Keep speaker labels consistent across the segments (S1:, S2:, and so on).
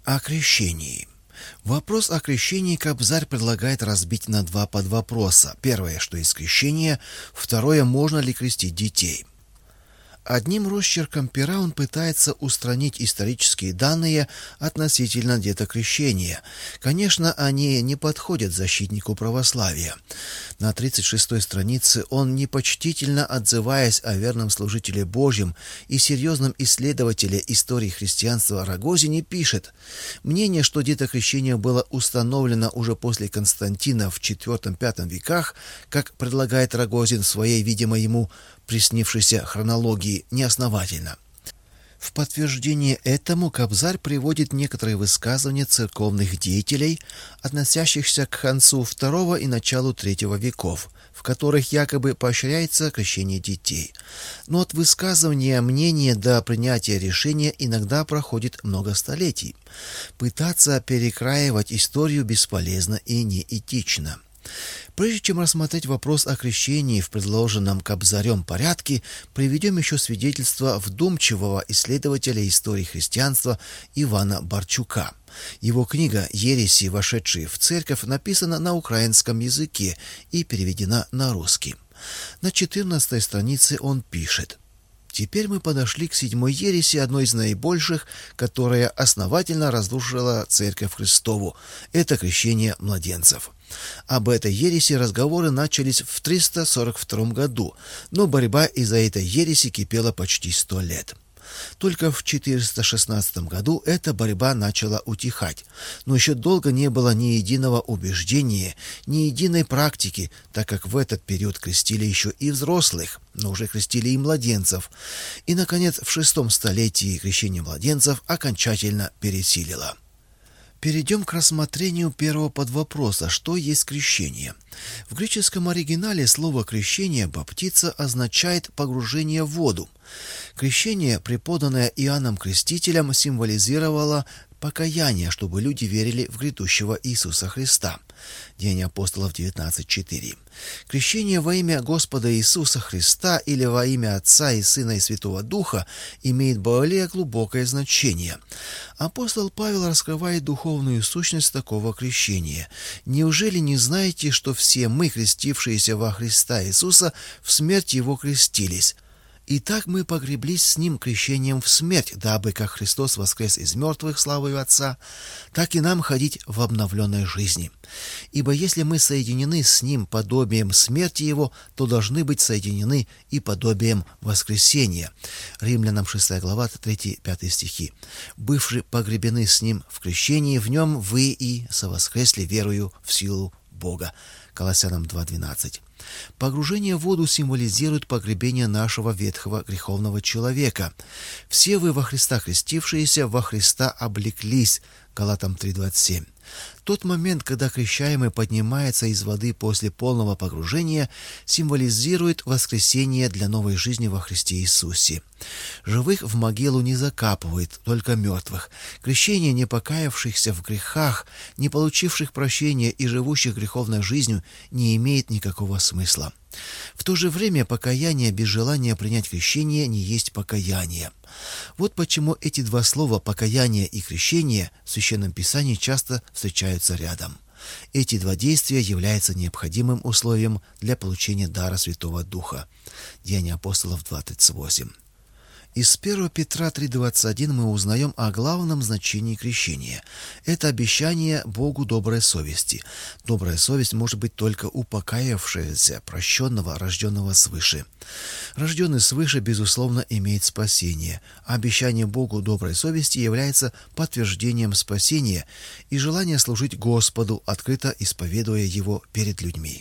S1: О крещении. Вопрос о крещении Кобзарь предлагает разбить на два подвопроса. Первое, что есть крещение. Второе, можно ли крестить детей. Одним росчерком пера он пытается устранить исторические данные относительно детокрещения. Конечно, они не подходят защитнику православия. На 36-й странице он, непочтительно отзываясь о верном служителе Божьем и серьезном исследователе истории христианства Рогозине, пишет: «Мнение, что детокрещение было установлено уже после Константина в IV-V веках, как предлагает Рогозин в своей, видимо, ему приснившейся хронологии, неосновательно». В подтверждение этому Кобзарь приводит некоторые высказывания церковных деятелей, относящихся к концу II и началу III веков, в которых якобы поощряется крещение детей. Но от высказывания мнения до принятия решения иногда проходит много столетий. Пытаться перекраивать историю бесполезно и неэтично. Прежде чем рассмотреть вопрос о крещении в предложенном Кобзарем порядке, приведем еще свидетельство вдумчивого исследователя истории христианства Ивана Барчука. Его книга «Ереси, вошедшие в церковь» написана на украинском языке и переведена на русский. На 14-й странице он пишет: «Теперь мы подошли к 7-й ереси, одной из наибольших, которая основательно разрушила Церковь Христову. Это крещение младенцев. Об этой ереси разговоры начались в 342 году, но борьба из-за этой ереси кипела почти 100 лет. Только в 416 году эта борьба начала утихать, но еще долго не было ни единого убеждения, ни единой практики, так как в этот период крестили еще и взрослых, но уже крестили и младенцев. И, наконец, в 6 столетии крещение младенцев окончательно пересилило». Перейдем к рассмотрению первого подвопроса: что есть крещение. В греческом оригинале слово «крещение» «баптица» означает погружение в воду. Крещение, преподанное Иоанном Крестителем, символизировало покаяние, чтобы люди верили в грядущего Иисуса Христа. Деяния апостолов 19:4. Крещение во имя Господа Иисуса Христа или во имя Отца и Сына и Святого Духа имеет более глубокое значение. Апостол Павел раскрывает духовную сущность такого крещения. «Неужели не знаете, что все мы, крестившиеся во Христа Иисуса, в смерть Его крестились? Итак, мы погреблись с Ним крещением в смерть, дабы, как Христос воскрес из мертвых славою Отца, так и нам ходить в обновленной жизни. Ибо если мы соединены с Ним подобием смерти Его, то должны быть соединены и подобием воскресения». Римлянам 6 глава 3-5 стихи. «Бывши погребены с Ним в крещении, в Нем вы и совоскресли верою в силу Бога». Колоссянам 2:12. Погружение в воду символизирует погребение нашего ветхого греховного человека. «Все вы во Христа крестившиеся, во Христа облеклись». Галатам 3:27. Тот момент, когда крещаемый поднимается из воды после полного погружения, символизирует воскресение для новой жизни во Христе Иисусе. Живых в могилу не закапывает, только мертвых. Крещение не покаявшихся в грехах, не получивших прощения и живущих греховной жизнью не имеет никакого смысла. В то же время покаяние без желания принять крещение не есть покаяние. Вот почему эти два слова «покаяние» и «крещение» в Священном Писании часто встречаются рядом. Эти два действия являются необходимым условием для получения дара Святого Духа. Деяния апостолов 2:38. Из 1 Петра 3:21 мы узнаем о главном значении крещения. Это обещание Богу доброй совести. Добрая совесть может быть только у покаявшегося, прощенного, рожденного свыше. Рожденный свыше, безусловно, имеет спасение. А обещание Богу доброй совести является подтверждением спасения и желания служить Господу, открыто исповедуя Его перед людьми.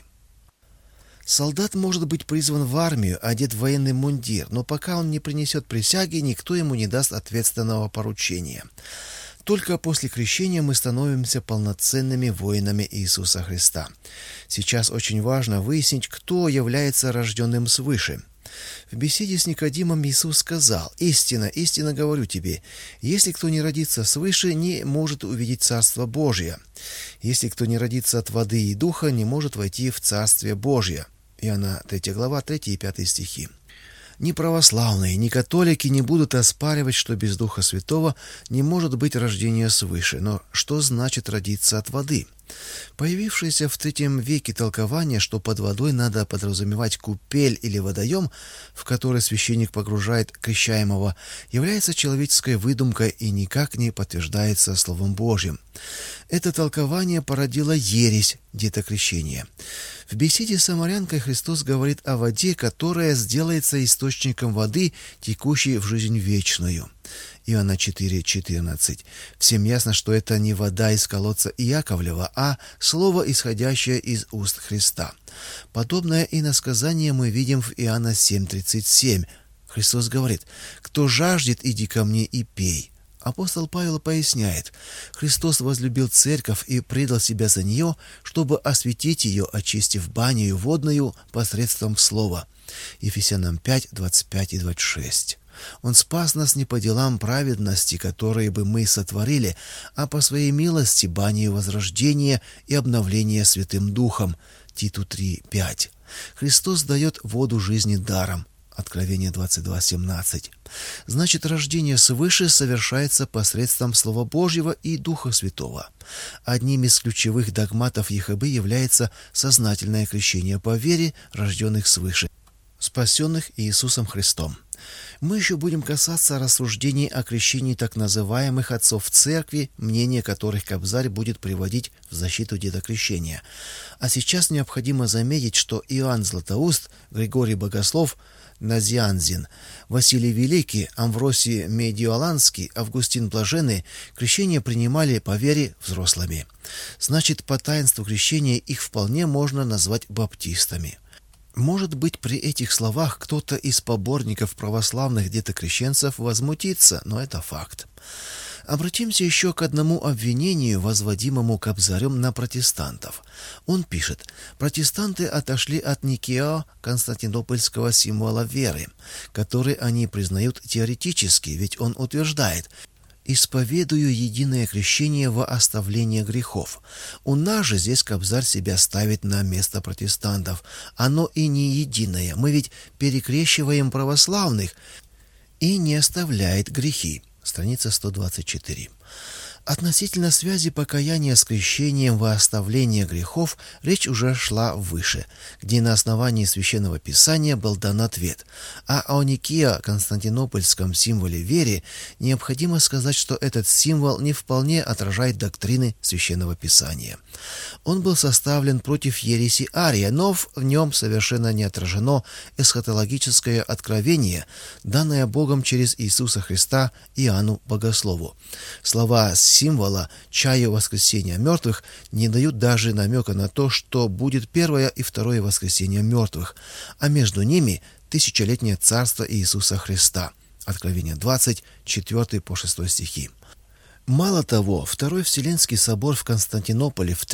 S1: Солдат может быть призван в армию, одет в военный мундир, но пока он не принесет присяги, никто ему не даст ответственного поручения. Только после крещения мы становимся полноценными воинами Иисуса Христа. Сейчас очень важно выяснить, кто является рожденным свыше. В беседе с Никодимом Иисус сказал: «Истинно, истинно говорю тебе, если кто не родится свыше, не может увидеть Царство Божие. Если кто не родится от воды и духа, не может войти в Царствие Божие». Иоанна 3 глава 3 и 5 стихи. Ни православные, ни католики не будут оспаривать, что без Духа Святого не может быть рождения свыше. Но что значит родиться от воды? Появившееся в III веке толкование, что под водой надо подразумевать купель или водоем, в который священник погружает крещаемого, является человеческой выдумкой и никак не подтверждается Словом Божьим. Это толкование породило ересь детокрещения. В беседе с самарянкой Христос говорит о воде, которая сделается источником воды, текущей в жизнь вечную. Иоанна 4,14. Всем ясно, что это не вода из колодца Иаковлева, а слово, исходящее из уст Христа. Подобное иносказание мы видим в Иоанна 7,37. Христос говорит: «Кто жаждет, иди ко мне и пей». Апостол Павел поясняет: Христос возлюбил церковь и предал себя за нее, чтобы осветить ее, очистив баню водную посредством слова. Ефесянам 5, 25 и 26. Он спас нас не по делам праведности, которые бы мы сотворили, а по своей милости банию возрождения и обновления Святым Духом. Титу 3, 5. Христос дает воду жизни даром. Откровение 22:17. Значит, рождение свыше совершается посредством Слова Божьего и Духа Святого. Одним из ключевых догматов ЕХБ является сознательное крещение по вере рожденных свыше, спасенных Иисусом Христом. Мы еще будем касаться рассуждений о крещении так называемых отцов церкви, мнение которых Кобзарь будет приводить в защиту детокрещения. А сейчас необходимо заметить, что Иоанн Златоуст, Григорий Богослов, Назианзин, Василий Великий, Амвросий Медиоланский, Августин Блаженный крещение принимали по вере взрослыми. Значит, по таинству крещения их вполне можно назвать баптистами. Может быть, при этих словах кто-то из поборников православных детокрещенцев возмутится, но это факт. Обратимся еще к одному обвинению, возводимому Кобзарем на протестантов. Он пишет: протестанты отошли от Никео, константинопольского символа веры, который они признают теоретически, ведь он утверждает: «Исповедую единое крещение во оставление грехов». У нас же здесь Кобзарь себя ставит на место протестантов. Оно и не единое. Мы ведь перекрещиваем православных, и не оставляет грехи. Страница 124. Относительно связи покаяния с крещением во оставление грехов речь уже шла выше, где на основании Священного Писания был дан ответ. А о Никео, константинопольском символе веры, необходимо сказать, что этот символ не вполне отражает доктрины Священного Писания. Он был составлен против ереси Ария, но в нем совершенно не отражено эсхатологическое откровение, данное Богом через Иисуса Христа Иоанну Богослову. Слова символа «чаю воскресения мертвых» не дают даже намека на то, что будет первое и второе воскресение мертвых, а между ними тысячелетнее царство Иисуса Христа. Откровение 20, 4 по 6 стихи. Мало того, Второй Вселенский собор в Константинополе в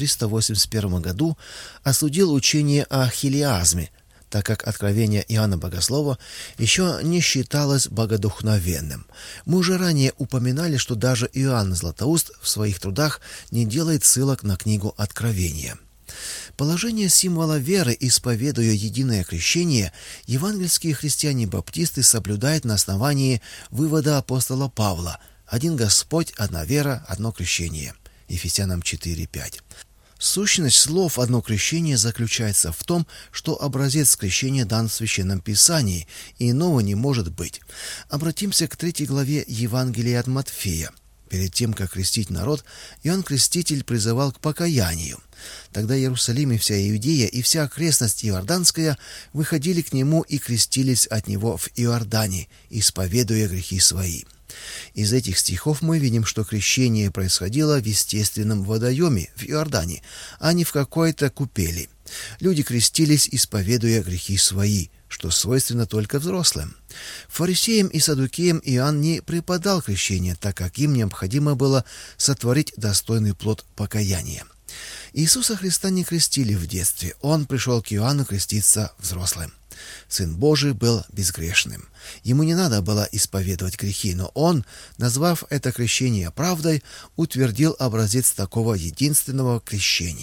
S1: 381 году осудил учение о хилиазме, так как откровение Иоанна Богослова еще не считалось богодухновенным. Мы уже ранее упоминали, что даже Иоанн Златоуст в своих трудах не делает ссылок на книгу Откровения. Положение символа веры, исповедуя единое крещение, евангельские христиане-баптисты соблюдают на основании вывода апостола Павла: «Один Господь, одна вера, одно крещение». Ефесянам 4:5. Сущность слов «одно крещение» заключается в том, что образец крещения дан в Священном Писании, и иного не может быть. Обратимся к 3 главе Евангелия от Матфея. Перед тем, как крестить народ, Иоанн Креститель призывал к покаянию. Тогда Иерусалим и вся Иудея и вся окрестность Иорданская выходили к нему и крестились от него в Иордане, исповедуя грехи свои. Из этих стихов мы видим, что крещение происходило в естественном водоеме в Иордане, а не в какой-то купели. Люди крестились, исповедуя грехи свои, что свойственно только взрослым. Фарисеям и саддукеям Иоанн не преподал крещение, так как им необходимо было сотворить достойный плод покаяния. Иисуса Христа не крестили в детстве, Он пришел к Иоанну креститься взрослым. Сын Божий был безгрешным. Ему не надо было исповедовать грехи, но Он, назвав это крещение правдой, утвердил образец такого единственного крещения.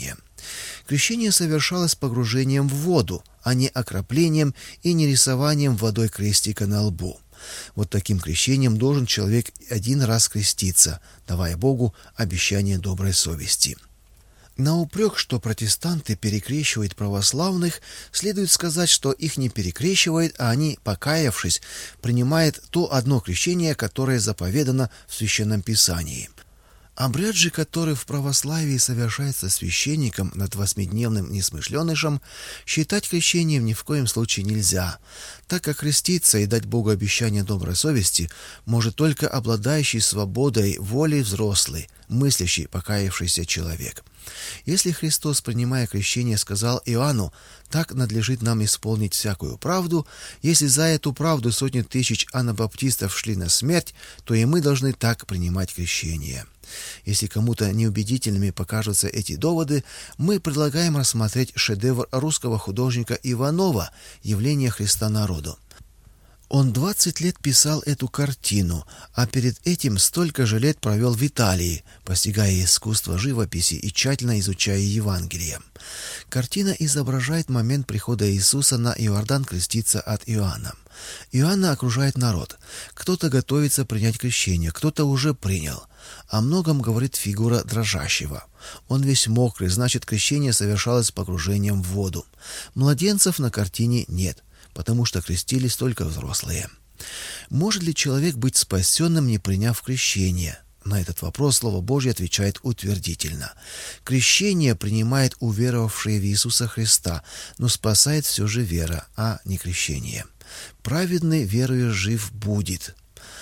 S1: Крещение совершалось погружением в воду, а не окроплением и не рисованием водой крестика на лбу. Вот таким крещением должен человек один раз креститься, давая Богу обещание доброй совести. На упрек, что протестанты перекрещивают православных, следует сказать, что их не перекрещивают, а они, покаявшись, принимают то одно крещение, которое заповедано в Священном Писании. Обряд же, который в православии совершается священником над восьмидневным несмышленышем, считать крещением ни в коем случае нельзя, так как креститься и дать Богу обещание доброй совести может только обладающий свободой воли взрослый, мыслящий, покаявшийся человек. Если Христос, принимая крещение, сказал Иоанну: «Так надлежит нам исполнить всякую правду», если за эту правду сотни тысяч анабаптистов шли на смерть, то и мы должны так принимать крещение. Если кому-то неубедительными покажутся эти доводы, мы предлагаем рассмотреть шедевр русского художника Иванова «Явление Христа народу». Он 20 лет писал эту картину, а перед этим столько же лет провел в Италии, постигая искусство живописи и тщательно изучая Евангелие. Картина изображает момент прихода Иисуса на Иордан креститься от Иоанна. Иоанна окружает народ. Кто-то готовится принять крещение, кто-то уже принял. О многом говорит фигура дрожащего. Он весь мокрый, значит, крещение совершалось погружением в воду. Младенцев на картине нет, потому что крестились только взрослые. Может ли человек быть спасенным, не приняв крещение? На этот вопрос Слово Божье отвечает утвердительно. Крещение принимает уверовавшие в Иисуса Христа, но спасает все же вера, а не крещение. Праведный верою жив будет.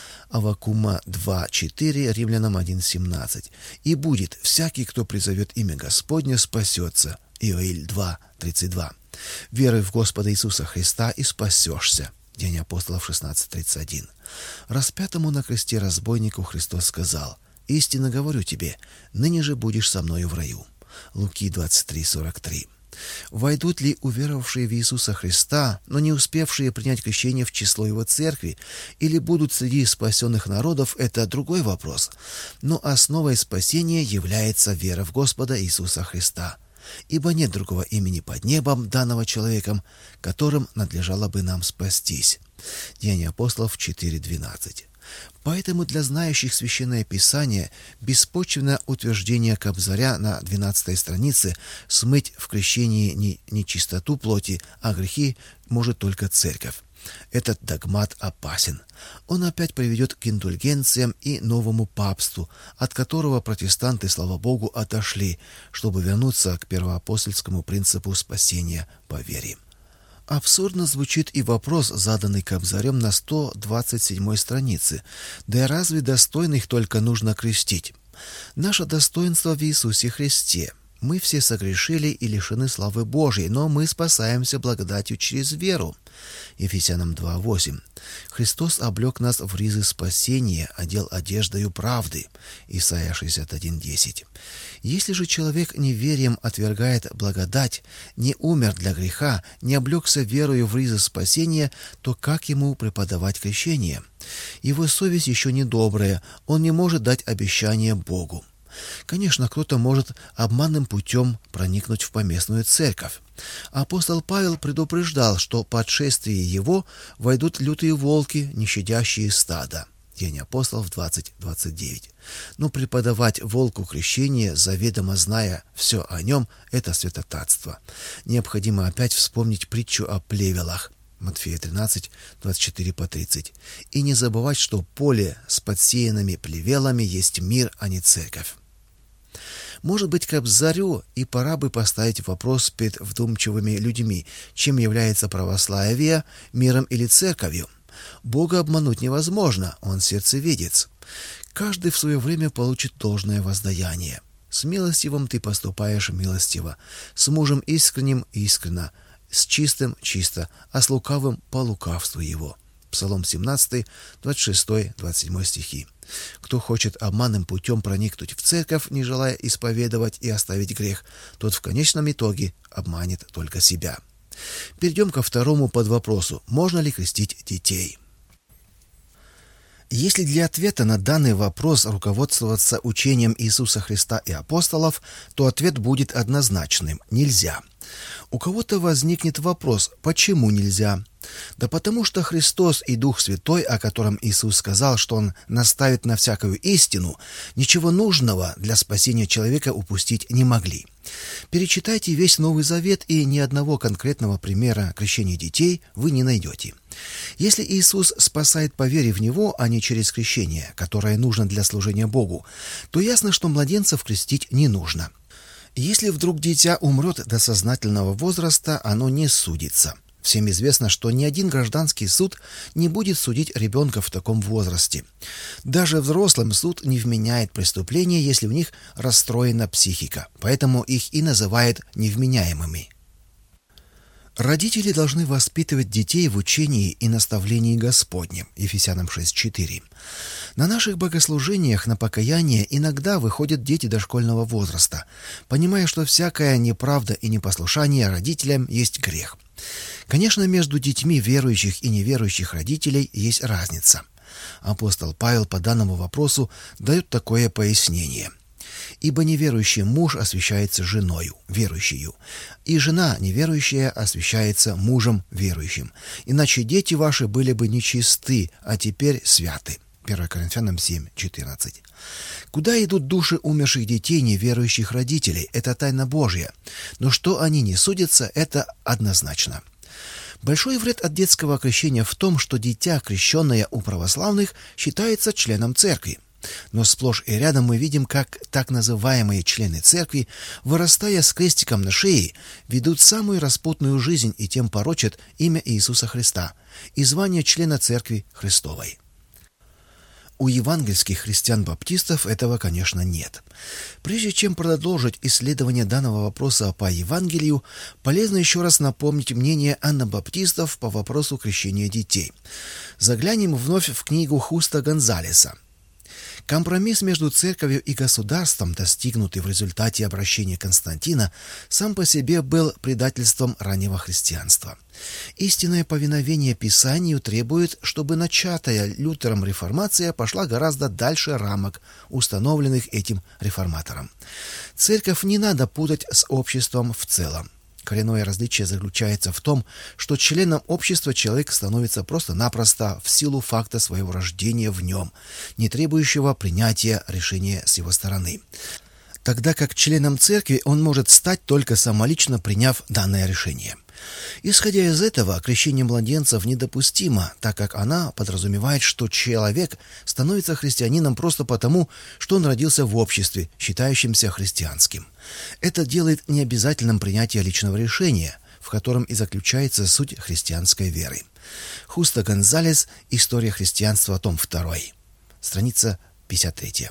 S1: Аввакума 2:4, Римлянам 1:17. И будет всякий, кто призовет имя Господне, спасется. Иоиль 2:32. Веруй в Господа Иисуса Христа и спасешься. Деяния апостолов 16:31. Распятому на кресте разбойнику Христос сказал: «Истинно говорю тебе, ныне же будешь со мною в раю». Луки 23:43. Войдут ли уверовавшие в Иисуса Христа, но не успевшие принять крещение в число Его церкви, или будут среди спасенных народов, это другой вопрос. Но основой спасения является вера в Господа Иисуса Христа. Ибо нет другого имени под небом, данного человеком, которым надлежало бы нам спастись. Деяния апостолов 4:12. Поэтому для знающих Священное Писание беспочвенное утверждение Кобзаря на 12 странице смыть в крещении не нечистоту плоти, а грехи может только Церковь. Этот догмат опасен. Он опять приведет к индульгенциям и новому папству, от которого протестанты, слава Богу, отошли, чтобы вернуться к первоапостольскому принципу спасения по вере. Абсурдно звучит и вопрос, заданный Кобзарем на 127 странице. Да и разве достойных только нужно крестить? Наше достоинство в Иисусе Христе. Мы все согрешили и лишены славы Божьей, но мы спасаемся благодатью через веру. Ефесянам 2:8. Христос облек нас в ризы спасения, одел одеждою правды. Исайя 61:10. Если же человек неверием отвергает благодать, не умер для греха, не облекся верою в ризы спасения, то как ему преподавать крещение? Его совесть еще не добрая, он не может дать обещание Богу. Конечно, кто-то может обманным путем проникнуть в поместную церковь. Апостол Павел предупреждал, что по отшествии его войдут лютые волки, не щадящие стада. Деяния апостолов 20:29. Но преподавать волку крещение, заведомо зная все о нем, это святотатство. Необходимо опять вспомнить притчу о плевелах. Матфея 13:24-30. И не забывать, что поле с подсеянными плевелами есть мир, а не церковь. Может быть, Кобзарю и пора бы поставить вопрос перед вдумчивыми людьми, чем является православие, миром или церковью. Бога обмануть невозможно, он сердцевидец. Каждый в свое время получит должное воздаяние. С милостивым ты поступаешь милостиво, с мужем искренним искренно, с чистым чисто, а с лукавым по лукавству его. Псалом 17, 26, 27 стихи. Кто хочет обманным путем проникнуть в церковь, не желая исповедовать и оставить грех, тот в конечном итоге обманет только себя. Перейдем ко второму подвопросу. Можно ли крестить детей? Если для ответа на данный вопрос руководствоваться учением Иисуса Христа и апостолов, то ответ будет однозначным – нельзя. У кого-то возникнет вопрос, почему нельзя? Да потому что Христос и Дух Святой, о котором Иисус сказал, что Он наставит на всякую истину, ничего нужного для спасения человека упустить не могли. Перечитайте весь Новый Завет, и ни одного конкретного примера крещения детей вы не найдете. Если Иисус спасает по вере в Него, а не через крещение, которое нужно для служения Богу, то ясно, что младенцев крестить не нужно. Если вдруг дитя умрет до сознательного возраста, оно не судится. Всем известно, что ни один гражданский суд не будет судить ребенка в таком возрасте. Даже взрослым суд не вменяет преступления, если у них расстроена психика, поэтому их и называют невменяемыми. Родители должны воспитывать детей в учении и наставлении Господнем. Ефесянам 6:4. На наших богослужениях на покаяние иногда выходят дети дошкольного возраста, понимая, что всякая неправда и непослушание родителям есть грех. Конечно, между детьми верующих и неверующих родителей есть разница. Апостол Павел по данному вопросу дает такое пояснение. «Ибо неверующий муж освящается женою, верующею, и жена неверующая освящается мужем верующим. Иначе дети ваши были бы нечисты, а теперь святы». 1 Коринфянам 7:14. Куда идут души умерших детей неверующих родителей? Это тайна Божья. Но что они не судятся, это однозначно. Большой вред от детского крещения в том, что дитя, крещенное у православных, считается членом церкви. Но сплошь и рядом мы видим, как так называемые члены церкви, вырастая с крестиком на шее, ведут самую распутную жизнь и тем порочат имя Иисуса Христа и звание члена церкви Христовой. У евангельских христиан-баптистов этого, конечно, нет. Прежде чем продолжить исследование данного вопроса по Евангелию, полезно еще раз напомнить мнение анабаптистов по вопросу крещения детей. Заглянем вновь в книгу Хуста Гонзалеса. Компромисс между церковью и государством, достигнутый в результате обращения Константина, сам по себе был предательством раннего христианства. Истинное повиновение Писанию требует, чтобы начатая Лютером реформация пошла гораздо дальше рамок, установленных этим реформатором. Церковь не надо путать с обществом в целом. Коренное различие заключается в том, что членом общества человек становится просто-напросто в силу факта своего рождения в нем, не требующего принятия решения с его стороны. Тогда как членом церкви он может стать только самолично приняв данное решение. Исходя из этого, крещение младенцев недопустимо, так как она подразумевает, что человек становится христианином просто потому, что он родился в обществе, считающемся христианским. Это делает необязательным принятие личного решения, в котором и заключается суть христианской веры. Хуста Гонзалес. История христианства. Том 2. Страница 53.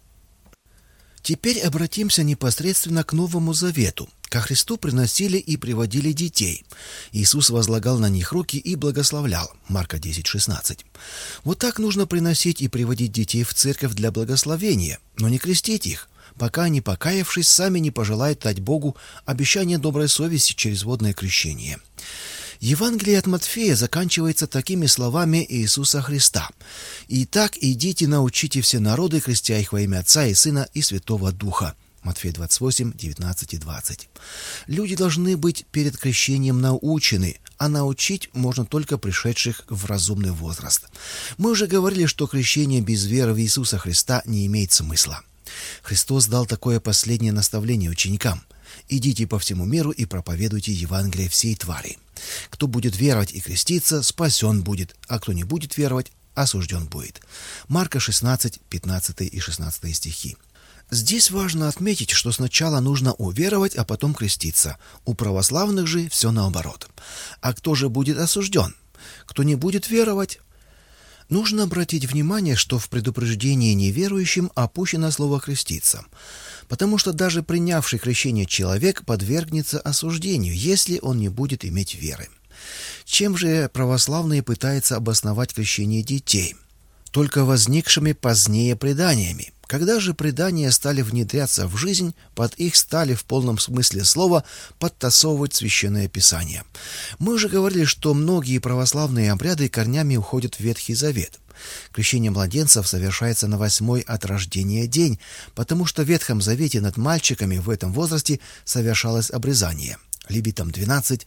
S1: Теперь обратимся непосредственно к Новому Завету. Ко Христу приносили и приводили детей. Иисус возлагал на них руки и благословлял. Марка 10:16. Вот так нужно приносить и приводить детей в церковь для благословения, но не крестить их, пока они, покаявшись, сами не пожелают дать Богу обещание доброй совести через водное крещение. Евангелие от Матфея заканчивается такими словами Иисуса Христа: «Итак, идите, научите все народы, крестя их во имя Отца и Сына и Святого Духа». Матфея 28:19 и 20. Люди должны быть перед крещением научены, а научить можно только пришедших в разумный возраст. Мы уже говорили, что крещение без веры в Иисуса Христа не имеет смысла. Христос дал такое последнее наставление ученикам: «Идите по всему миру и проповедуйте Евангелие всей твари. Кто будет веровать и креститься, спасен будет, а кто не будет веровать, осужден будет». Марка 16, 15 и 16 стихи. Здесь важно отметить, что сначала нужно уверовать, а потом креститься. У православных же все наоборот. А кто же будет осужден? Кто не будет веровать? Нужно обратить внимание, что в предупреждении неверующим опущено слово «креститься», потому что даже принявший крещение человек подвергнется осуждению, если он не будет иметь веры. Чем же православные пытаются обосновать крещение детей? Только возникшими позднее преданиями. Когда же предания стали внедряться в жизнь, под их стали в полном смысле слова подтасовывать Священное Писание. Мы уже говорили, что многие православные обряды корнями уходят в Ветхий Завет. Крещение младенцев совершается на 8-й от рождения день, потому что в Ветхом Завете над мальчиками в этом возрасте совершалось обрезание. Левитам 12,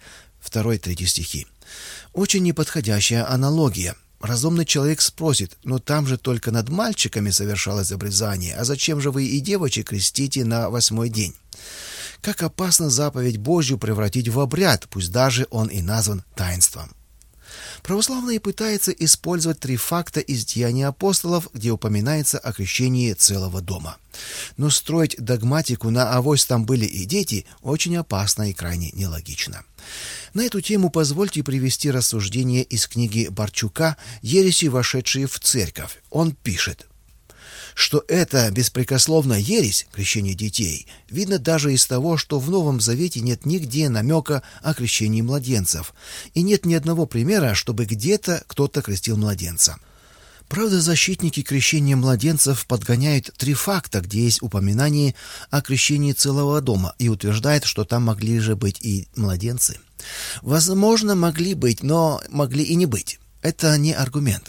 S1: 2-3 стихи. Очень неподходящая аналогия. Разумный человек спросит: но там же только над мальчиками совершалось обрезание, а зачем же вы и девочек крестите на 8-й день? Как опасно заповедь Божью превратить в обряд, пусть даже он и назван таинством. Православные пытаются использовать 3 факта из Деяний апостолов, где упоминается о крещении целого дома. Но строить догматику на «авось там были и дети» очень опасно и крайне нелогично. На эту тему позвольте привести рассуждение из книги Барчука «Ереси, вошедшие в церковь». Он пишет, что это беспрекословно ересь, крещение детей, видно даже из того, что в Новом Завете нет нигде намека о крещении младенцев, и нет ни одного примера, чтобы где-то кто-то крестил младенца. Правда, защитники крещения младенцев подгоняют 3 факта, где есть упоминание о крещении целого дома, и утверждают, что там могли же быть и младенцы. Возможно, могли быть, но могли и не быть. Это не аргумент.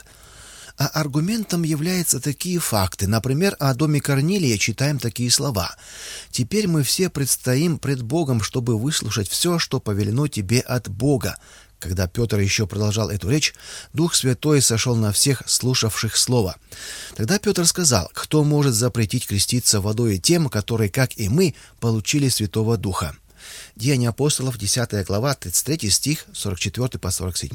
S1: А аргументом являются такие факты. Например, о доме Корнилия читаем такие слова: «Теперь мы все предстоим пред Богом, чтобы выслушать все, что повелено тебе от Бога». Когда Петр еще продолжал эту речь, Дух Святой сошел на всех слушавших слово. Тогда Петр сказал: «Кто может запретить креститься водой тем, которые, как и мы, получили Святого Духа?» Деяния апостолов, 10 глава, 33 стих, 44 по 47.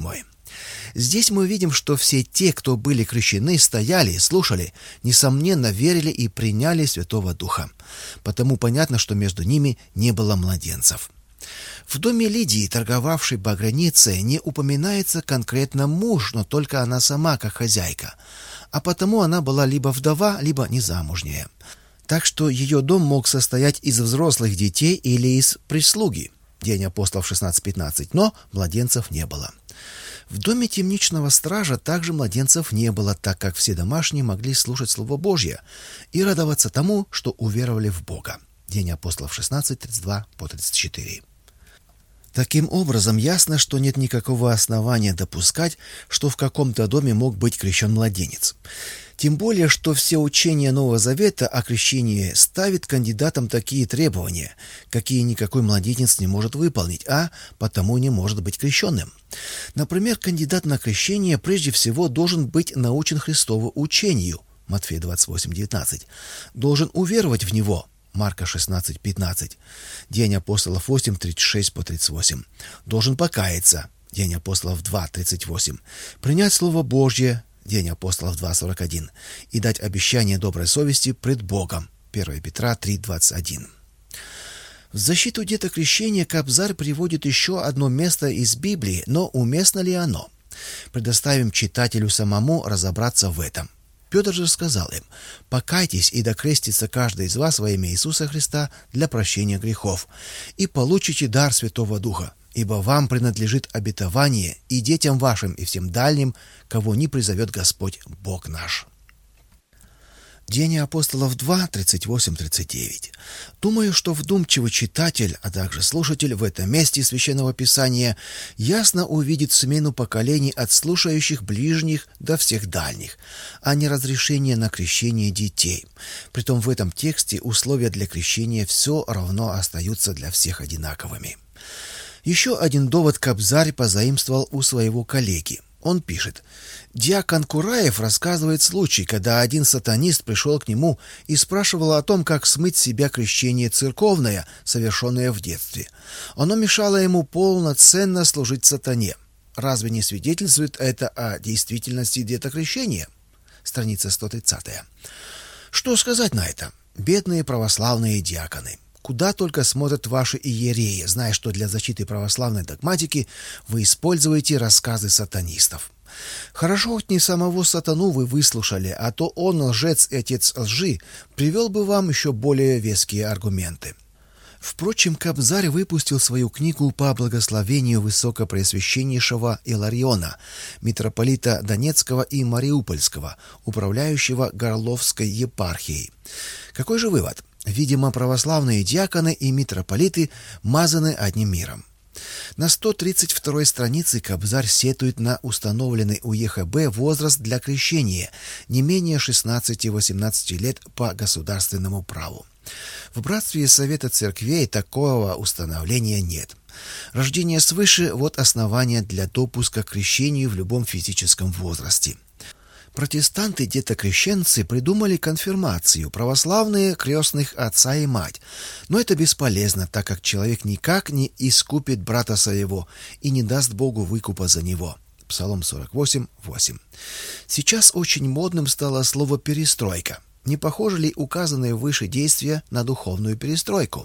S1: Здесь мы видим, что все те, кто были крещены, стояли и слушали, несомненно верили и приняли Святого Духа. Потому понятно, что между ними не было младенцев. В доме Лидии, торговавшей багряницей, не упоминается конкретно муж, но только она сама как хозяйка, а потому она была либо вдова, либо незамужняя. Так что ее дом мог состоять из взрослых детей или из прислуги. Деяния апостолов 16:15, но младенцев не было. В доме темничного стража также младенцев не было, так как все домашние могли слушать Слово Божье и радоваться тому, что уверовали в Бога. Деяния апостолов 16:32 по 34. Таким образом, ясно, что нет никакого основания допускать, что в каком-то доме мог быть крещен младенец. Тем более, что все учения Нового Завета о крещении ставят кандидатам такие требования, какие никакой младенец не может выполнить, а потому не может быть крещенным. Например, кандидат на крещение прежде всего должен быть научен Христову учению, Матфея 28:19, должен уверовать в него, Марка 16:15, Деяния апостолов 8:36 по 38, должен покаяться, Деяния апостолов 2:38, принять Слово Божье, Деяния апостолов 2:41, и дать обещание доброй совести пред Богом, 1 Петра 3:21. В защиту детокрещения Кобзарь приводит еще одно место из Библии, но уместно ли оно? Предоставим читателю самому разобраться в этом. Петр же сказал им: «Покайтесь, и докрестится каждый из вас во имя Иисуса Христа для прощения грехов, и получите дар Святого Духа, ибо вам принадлежит обетование и детям вашим, и всем дальним, кого ни призовет Господь Бог наш». Деяния апостолов 2:38-39. Думаю, что вдумчивый читатель, а также слушатель в этом месте Священного Писания ясно увидит смену поколений от слушающих ближних до всех дальних, а не разрешение на крещение детей. Притом в этом тексте условия для крещения все равно остаются для всех одинаковыми. Еще один довод Кобзарь позаимствовал у своего коллеги. Он пишет: «Диакон Кураев рассказывает случай, когда один сатанист пришел к нему и спрашивал о том, как смыть с себя крещение церковное, совершенное в детстве. Оно мешало ему полноценно служить сатане. Разве не свидетельствует это о действительности детокрещения?» Страница 130. Что сказать на это? Бедные православные диаконы! Куда только смотрят ваши иереи, зная, что для защиты православной догматики вы используете рассказы сатанистов. Хорошо, хоть не самого сатану вы выслушали, а то он, лжец и отец лжи, привел бы вам еще более веские аргументы. Впрочем, Кобзарь выпустил свою книгу по благословению Высокопреосвященнейшего Илариона, митрополита Донецкого и Мариупольского, управляющего Горловской епархией. Какой же вывод? Видимо, православные диаконы и митрополиты мазаны одним миром. На 132-й странице Кобзарь сетует на установленный у ЕХБ возраст для крещения не менее 16-18 лет по государственному праву. В братстве Совета Церквей такого установления нет. Рождение свыше – вот основание для допуска к крещению в любом физическом возрасте. Протестанты-детокрещенцы придумали конфирмацию, православные – крестных отца и мать. Но это бесполезно, так как человек никак не искупит брата своего и не даст Богу выкупа за него. Псалом 48:8. Сейчас очень модным стало слово «перестройка». Не похоже ли указанное выше действие на духовную перестройку?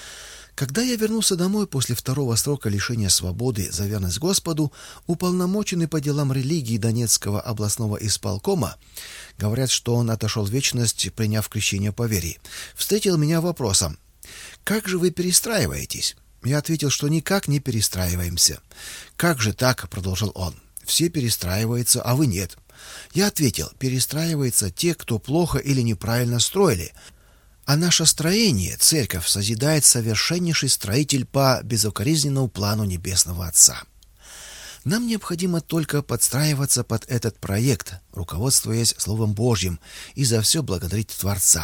S1: Когда я вернулся домой после второго срока лишения свободы за верность Господу, уполномоченный по делам религии Донецкого областного исполкома, говорят, что он отошел в вечность, приняв крещение по вере, встретил меня вопросом: «Как же вы перестраиваетесь?» Я ответил, что никак не перестраиваемся. «Как же так?» — продолжил он. «Все перестраиваются, а вы нет». Я ответил: перестраиваются те, кто плохо или неправильно строили. А наше строение, церковь, созидает совершеннейший строитель по безукоризненному плану Небесного Отца. Нам необходимо только подстраиваться под этот проект, руководствуясь Словом Божьим, и за все благодарить Творца.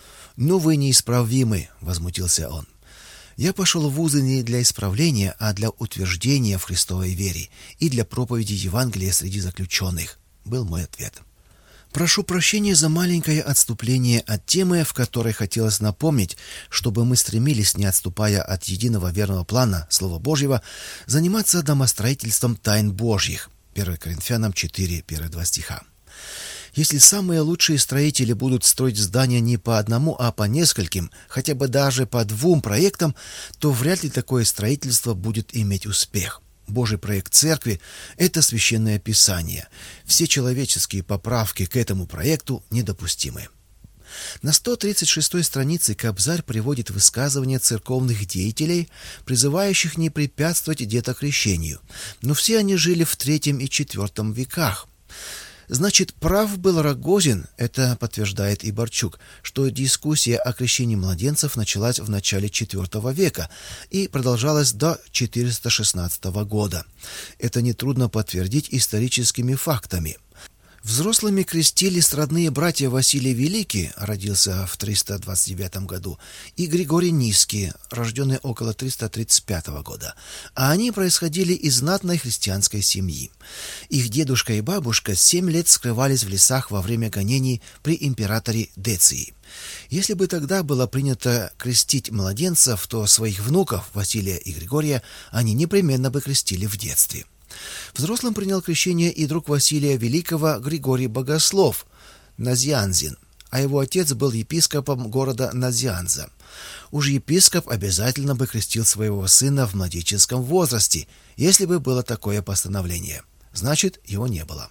S1: «Но вы неисправимы», — возмутился он. Я пошел в вузы не для исправления, а для утверждения в Христовой вере и для проповеди Евангелия среди заключенных, был мой ответ. Прошу прощения за маленькое отступление от темы, в которой хотелось напомнить, чтобы мы стремились, не отступая от единого верного плана Слова Божьего, заниматься домостроительством тайн Божьих. 1 Коринфянам 4, первые 2 стиха. Если самые лучшие строители будут строить здания не по одному, а по нескольким, хотя бы даже по 2 проектам, то вряд ли такое строительство будет иметь успех. Божий проект церкви – это священное писание. Все человеческие поправки к этому проекту недопустимы. На 136-й странице Кобзарь приводит высказывания церковных деятелей, призывающих не препятствовать детокрещению, но все они жили в III и IV веках. Значит, прав был Рогозин, это подтверждает и Борчук, что дискуссия о крещении младенцев началась в начале IV века и продолжалась до 416 года. Это нетрудно подтвердить историческими фактами. Взрослыми крестились родные братья Василий Великий, родился в 329 году, и Григорий Низкий, рожденный около 335 года, а они происходили из знатной христианской семьи. Их дедушка и бабушка 7 лет скрывались в лесах во время гонений при императоре Деции. Если бы тогда было принято крестить младенцев, то своих внуков Василия и Григория они непременно бы крестили в детстве. Взрослым принял крещение и друг Василия Великого Григорий Богослов, Назианзин, а его отец был епископом города Назианза. Уж епископ обязательно бы крестил своего сына в младенческом возрасте, если бы было такое постановление. Значит, его не было.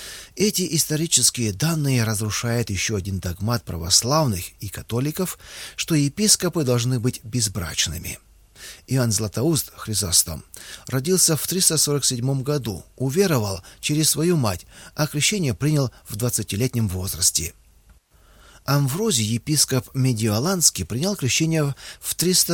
S1: Эти исторические данные разрушают еще один догмат православных и католиков, что епископы должны быть безбрачными. Иоанн Златоуст, Хризостом, родился в 347 году, уверовал через свою мать, а крещение принял в 20-летнем возрасте. Амврозий, епископ Медиоланский, принял крещение в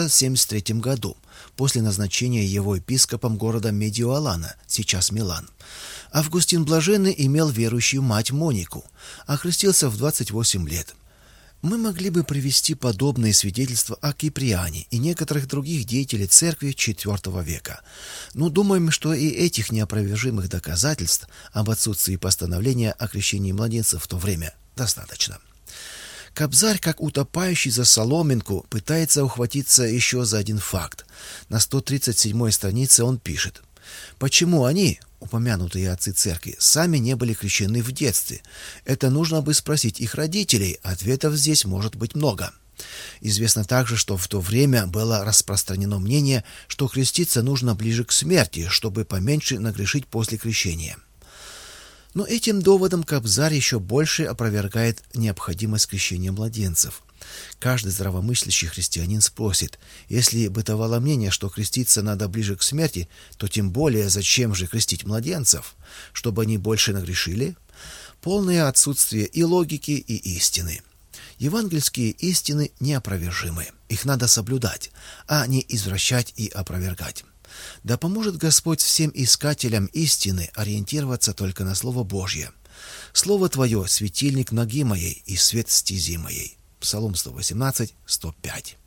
S1: 373 году, после назначения его епископом города Медиолана, сейчас Милан. Августин Блаженный имел верующую мать Монику, а крестился в 28 лет. Мы могли бы привести подобные свидетельства о Киприане и некоторых других деятелей церкви IV века, но думаем, что и этих неопровержимых доказательств об отсутствии постановления о крещении младенцев в то время достаточно. Кобзарь, как утопающий за соломинку, пытается ухватиться еще за один факт. На 137-й странице он пишет: «Почему они, упомянутые отцы церкви, сами не были крещены в детстве? Это нужно бы спросить их родителей, ответов здесь может быть много». Известно также, что в то время было распространено мнение, что креститься нужно ближе к смерти, чтобы поменьше нагрешить после крещения. Но этим доводом Кобзарь еще больше опровергает необходимость крещения младенцев. Каждый здравомыслящий христианин спросит: если бытовало мнение, что креститься надо ближе к смерти, то тем более зачем же крестить младенцев? Чтобы они больше нагрешили? Полное отсутствие и логики, и истины. Евангельские истины неопровержимы. Их надо соблюдать, а не извращать и опровергать. Да поможет Господь всем искателям истины ориентироваться только на Слово Божье. Слово Твое — светильник ноги моей и свет стези моей. Псалом 118, 105.